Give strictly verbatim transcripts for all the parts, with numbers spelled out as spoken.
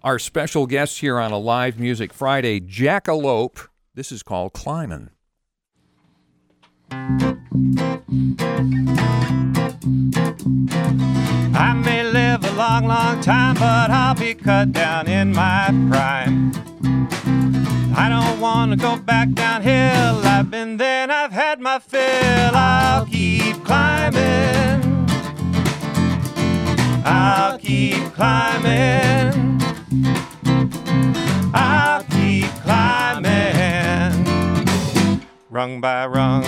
Our special guest here on a Live Music Friday, Jackalope. This is called Climbin'. I may live a long, long time, but I'll be cut down in my prime. I don't want to go back downhill. I've been there and I've had my fill. I'll keep climbing. I'll keep climbing. I'll keep climbing. Rung by rung.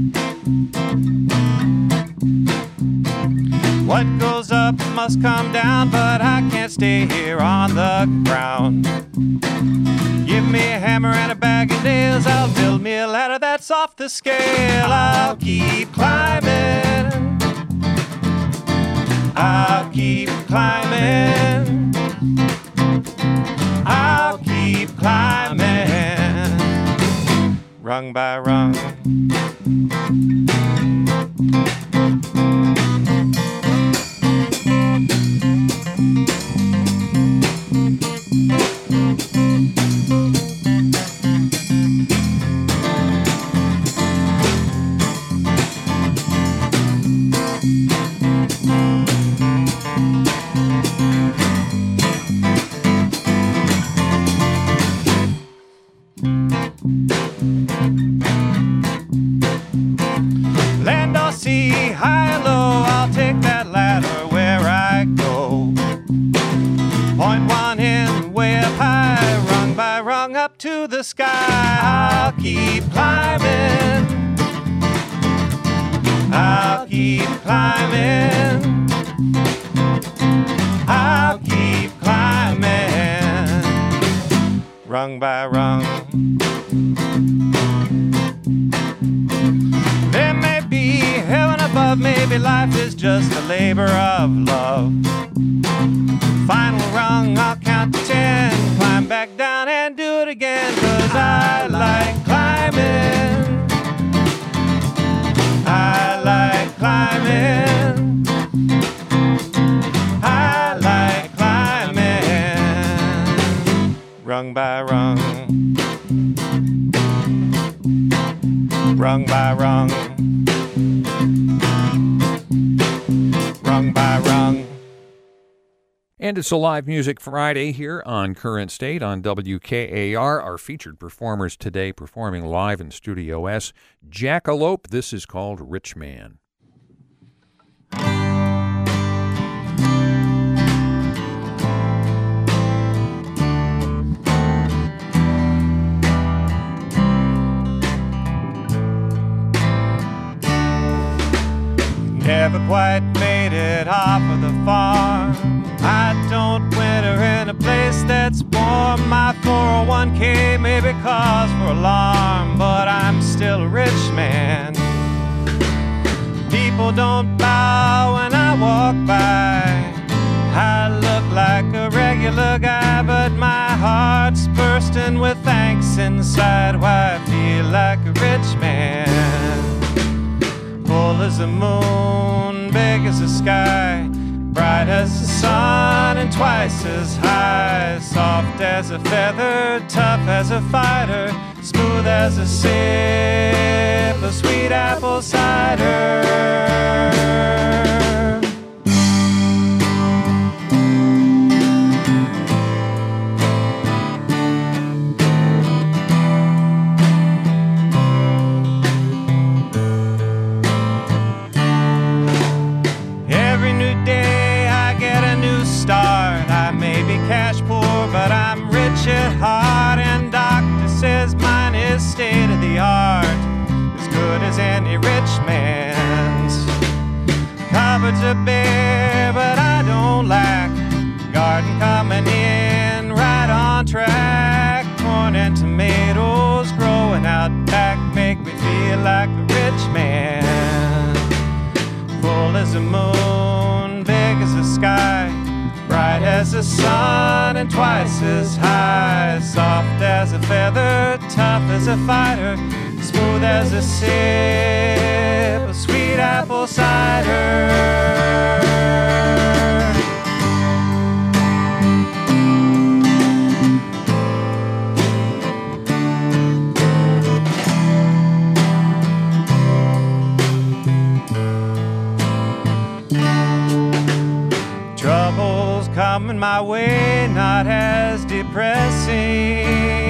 What goes up must come down, but I can't stay here on the ground. Give me a hammer and a bag of nails, I'll build me a ladder that's off the scale. I'll keep climbing. I'll keep climbing. I'll keep climbing. Rung by rung. Land or sea, high or low, I'll take that ladder where I go. Point one end, way up high, rung by rung up to the sky. I'll keep climbing. I'll keep climbing. I'll keep climbing. Rung by rung. There may be heaven above, maybe life is just a labor of love. Final rung, I'll count to ten, climb back down and do it again, 'cause I like climbing. I like climbing. I like climbing. Rung by rung. Rung by rung. Rung by rung. And it's a Live Music Friday here on Current State on W K A R. Our featured performers today performing live in Studio S. Jackalope, this is called Rich Man. Never quite made it off of the farm. I don't winter in a place that's warm. My four oh one K may be cause for alarm, but I'm still a rich man. People don't bow when I walk by. I look like a regular guy, but my heart's bursting with thanks inside. Why I feel like a rich man. Full as the moon, big as the sky, bright as the sun and twice as high. Soft as a feather, tough as a fighter, smooth as a sip of sweet apple cider. I may be cash poor, but I'm rich at heart, and doctor says mine is state of the art, as good as any rich man's. Cupboards are bare, but I don't lack. Garden coming in right on track. Corn and tomatoes growing out back make me feel like a rich man. Full as the moon, big as the sky, bright as the sun and twice as high. Soft as a feather, tough as a fighter, smooth as a sip of sweet apple cider. not as depressing.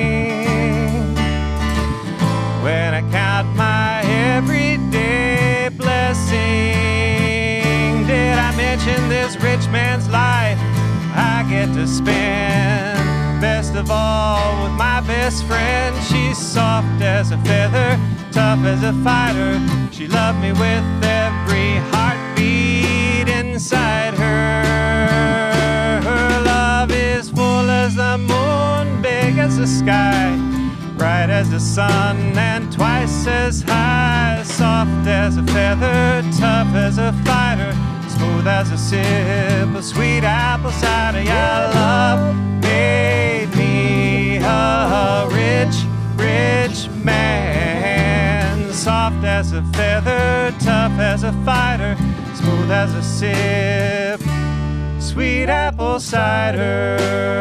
When I count my everyday blessing, did I mention this rich man's life I get to spend? Best of all with my best friend. She's soft as a feather, tough as a fighter. She loved me with every heartbeat inside her. Her love is full as the moon, big as the sky, bright as the sun and twice as high. Soft as a feather, tough as a fighter, smooth as a sip of sweet apple cider. Yeah, love made me a rich, rich man. Soft as a feather, tough as a fighter, smooth as a sip, sweet apple cider.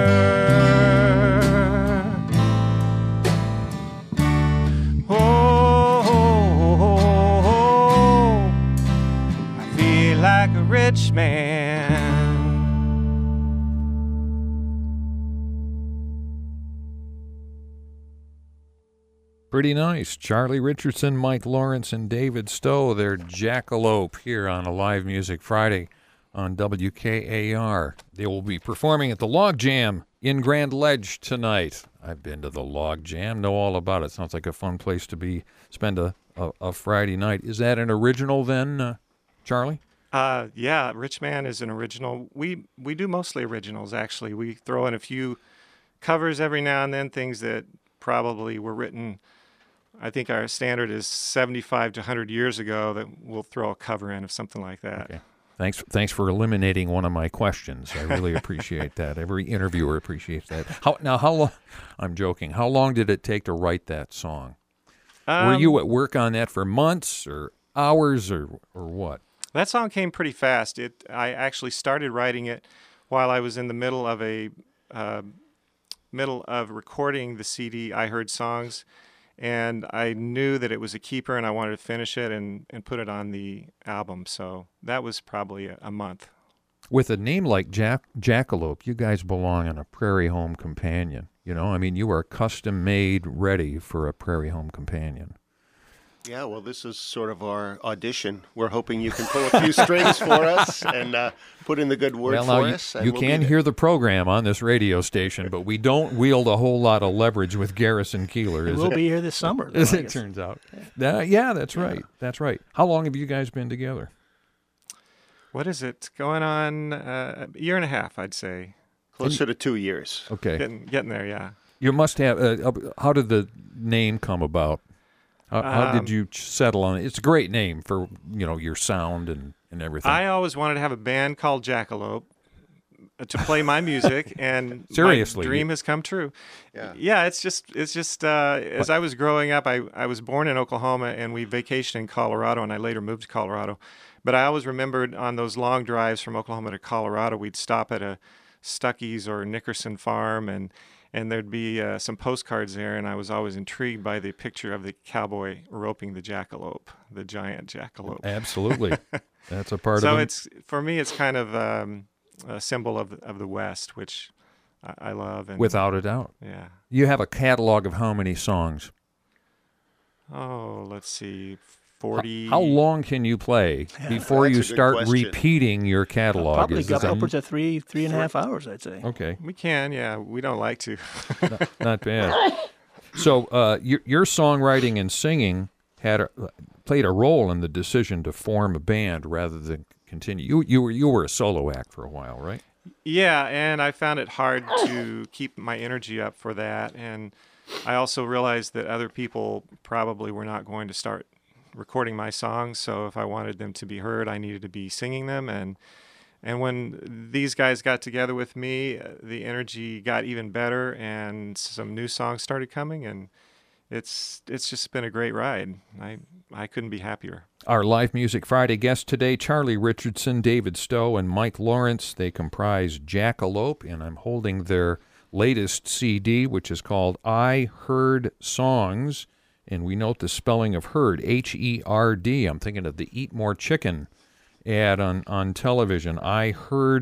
Oh, oh, oh, oh, I feel like a rich man. Pretty nice. Charlie Richardson, Mike Lawrence, and David Stowe. They're Jackalope here on a Live Music Friday on W K A R. They will be performing at the Log Jam in Grand Ledge tonight. I've been to the Log Jam, know all about it. Sounds like a fun place to be, spend a, a, a Friday night. Is that an original then, uh, Charlie? Uh, yeah, Rich Man is an original. We we do mostly originals, actually. We throw in a few covers every now and then, things that probably were written, I think our standard is seventy-five to one hundred years ago, that we'll throw a cover in of something like that. Okay. Thanks, thanks for eliminating one of my questions. I really appreciate that. Every interviewer appreciates that. How, now, how long? I'm joking. How long did it take to write that song? Um, Were you at work on that for months or hours or or what? That song came pretty fast. It I actually started writing it while I was in the middle of a uh, middle of recording the C D I Heard Songs, and I knew that it was a keeper, and I wanted to finish it and, and put it on the album. So that was probably a, a month. With a name like Jack Jackalope, you guys belong on a Prairie Home Companion. You know, I mean, you are custom made, ready for a Prairie Home Companion. Yeah, well, this is sort of our audition. We're hoping you can pull a few strings for us and uh, put in the good word well, for now us. You, and you we'll can hear the program on this radio station, but we don't wield a whole lot of leverage with Garrison Keeler. Is We'll it? be here this summer, though, As I it guess. turns out. Uh, yeah, that's right. That's right. How long have you guys been together? What is it? Going on uh, a year and a half, I'd say. Closer to two years. Okay. Getting, getting there, yeah. You must have. Uh, how did the name come about? How, how Um, did you settle on it? It's a great name for, you know, your sound and, and everything. I always wanted to have a band called Jackalope to play my music, and Seriously, my dream you- has come true. Yeah. Yeah, it's just it's just uh, as I was growing up, I, I was born in Oklahoma, and we vacationed in Colorado, and I later moved to Colorado. But I always remembered on those long drives from Oklahoma to Colorado, we'd stop at a Stuckey's or Nickerson farm, and and there'd be uh, some postcards there, and I was always intrigued by the picture of the cowboy roping the jackalope, the giant jackalope. Absolutely. That's a part so of it. it's for me, it's kind of um, a symbol of of the West, which I, I love. And Without a doubt. yeah. You have a catalog of how many songs? Oh, let's see, forty. How long can you play before That's you a good start question. repeating your catalog? Probably Is got that- upwards of three, three and a half hours, I'd say. Okay, We can, yeah. We don't like to. not bad. So uh, your, your songwriting and singing had a, played a role in the decision to form a band rather than continue. You you were you were a solo act for a while, right? Yeah, and I found it hard to keep my energy up for that. And I also realized that other people probably were not going to start recording my songs. So if I wanted them to be heard, I needed to be singing them. And and when these guys got together with me, uh, the energy got even better, and some new songs started coming. And it's it's just been a great ride. I I couldn't be happier. Our Live Music Friday guests today, Charlie Richardson, David Stowe, and Mike Lawrence. They comprise Jackalope, and I'm holding their latest C D, which is called I Heard Songs. And we note the spelling of heard, H E R D. I'm thinking of the Eat More Chicken ad on, on television. I Heard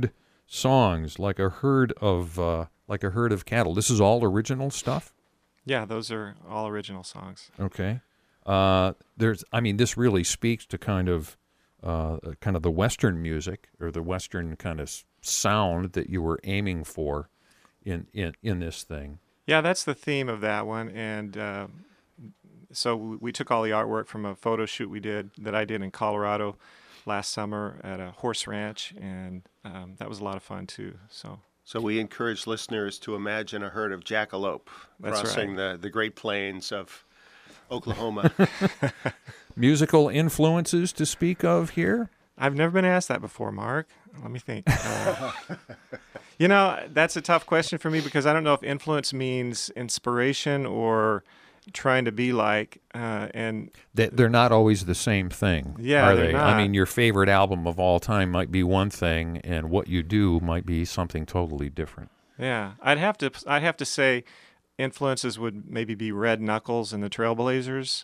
songs like a herd of uh, like a herd of cattle. This is all original stuff? Yeah, those are all original songs. Okay. Uh, there's, I mean, this really speaks to kind of, uh, kind of the Western music or the Western kind of sound that you were aiming for in in, in this thing. Yeah, that's the theme of that one, and uh, so we took all the artwork from a photo shoot we did that I did in Colorado last summer at a horse ranch, and um, that was a lot of fun too. So. So we encourage listeners to imagine a herd of jackalope That's crossing right. the, the Great Plains of Oklahoma. Musical influences to speak of here? I've never been asked that before, Mark. Let me think. Uh, you know, that's a tough question for me because I don't know if influence means inspiration or trying to be like. Uh, and They, they're not always the same thing, Yeah, are they're they? not. I mean, your favorite album of all time might be one thing, and what you do might be something totally different. yeah, I'd have to. I'd have to say, influences would maybe be Red Knuckles and the Trailblazers,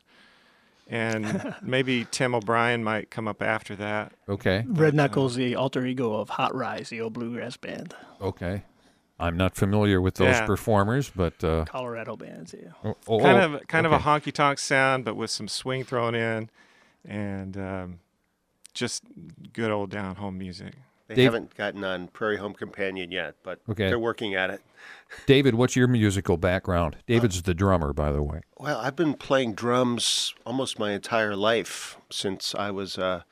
and maybe Tim O'Brien might come up after that. Okay, Red Knuckles, the alter ego of Hot Rise, the old bluegrass band, okay. I'm not familiar with those Yeah. performers, but uh, Colorado bands. Yeah. oh, oh, Kind oh, of, kind okay. of a honky tonk sound, but with some swing thrown in, and um, just good old down home music. They Dave- haven't gotten on Prairie Home Companion yet, but Okay. they're working at it. David, what's your musical background? David's the drummer, by the way. Well, I've been playing drums almost my entire life since I was, uh,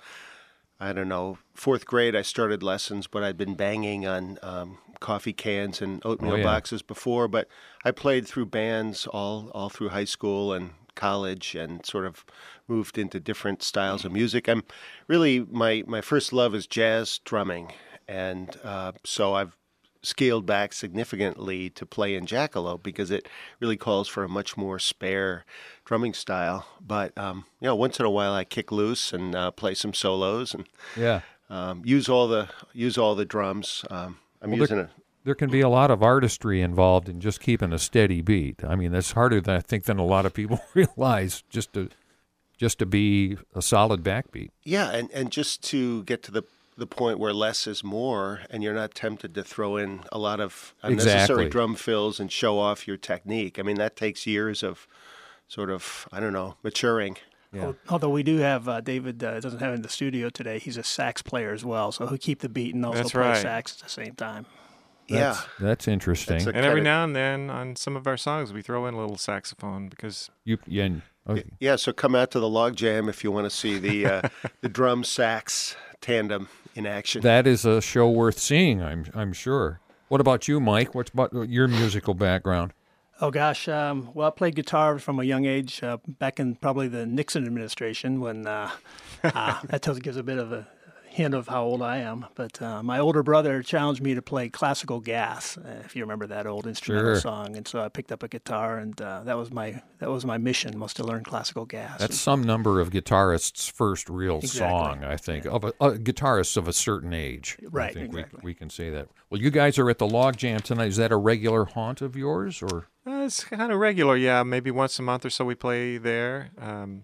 I don't know, fourth grade. I started lessons, but I'd been banging on um, coffee cans and oatmeal Oh, yeah. boxes before. But I played through bands all, all through high school and college and sort of moved into different styles of music. I'm really, my, my first love is jazz drumming. And uh, so I've scaled back significantly to play in jackalope because it really calls for a much more spare drumming style. But um, you know, once in a while I kick loose and uh, play some solos and Yeah. um, use all the use all the drums. Um, I'm Well, using it. There can be a lot of artistry involved in just keeping a steady beat. I mean, that's harder than I think than a lot of people realize. Just to just to be a solid backbeat. Yeah, and, and just to get to the the point where less is more, and you're not tempted to throw in a lot of unnecessary Exactly. drum fills and show off your technique. I mean, that takes years of sort of, I don't know, maturing. Yeah. Although we do have uh, David uh, doesn't have it in the studio today. He's a sax player as well, so he'll keep the beat and also That's play right. sax at the same time. Yeah. That's, that's interesting. That's a- And every Kinda- now and then on some of our songs, we throw in a little saxophone because you, yeah, and- okay. Yeah, so come out to the Log Jam if you want to see the uh, the drum sax tandem in action. That is a show worth seeing, I'm I'm sure. What about you, Mike? What's about your musical background? Oh gosh, um, well, I played guitar from a young age, uh, back in probably the Nixon administration when uh, uh, that tells gives a bit of a hint of how old I am. But uh, my older brother challenged me to play classical gas, uh, if you remember that old instrumental Sure. song, and so I picked up a guitar, and uh, that was my that was my mission, was to learn classical gas. That's some number of guitarists' first real Exactly. song, I think, of a, uh, guitarists of a certain age. I Right, think exactly. we, we can say that. Well, you guys are at the Log Jam tonight. Is that a regular haunt of yours, or? uh, it's kind of regular. Yeah, maybe once a month or so we play there. Um,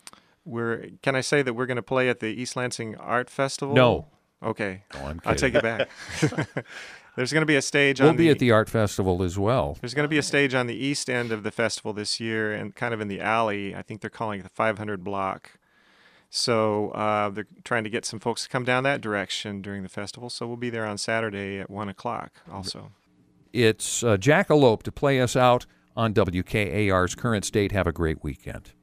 we're can I say that we're going to play at the East Lansing Art Festival? No. Okay, No, I'm I'll kidding. take it back. There's going to be a stage We'll on be the, at the art festival as well. There's going to be a stage on the east end of the festival this year, and kind of in the alley. I think they're calling it the five hundred block. So uh, they're trying to get some folks to come down that direction during the festival. So we'll be there on Saturday at one o'clock. Also, It's uh, Jackalope to play us out on W K A R's Current State. Have a great weekend.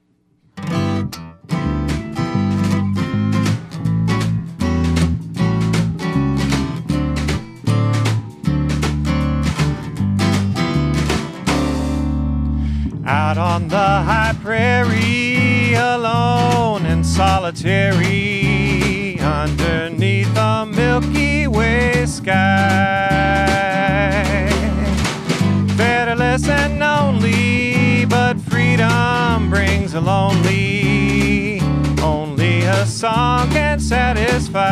out on the high prairie, alone and solitary, underneath a Milky Way sky, fetterless and lonely, but freedom brings a lonely. Only a song can satisfy.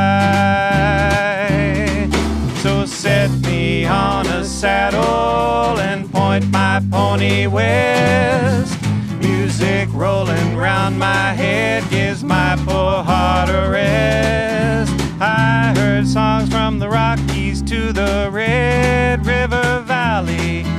So set me on a saddle and point my pony west. Music rolling round my head gives my poor heart a rest. I heard songs from the Rockies east to the Red River Valley.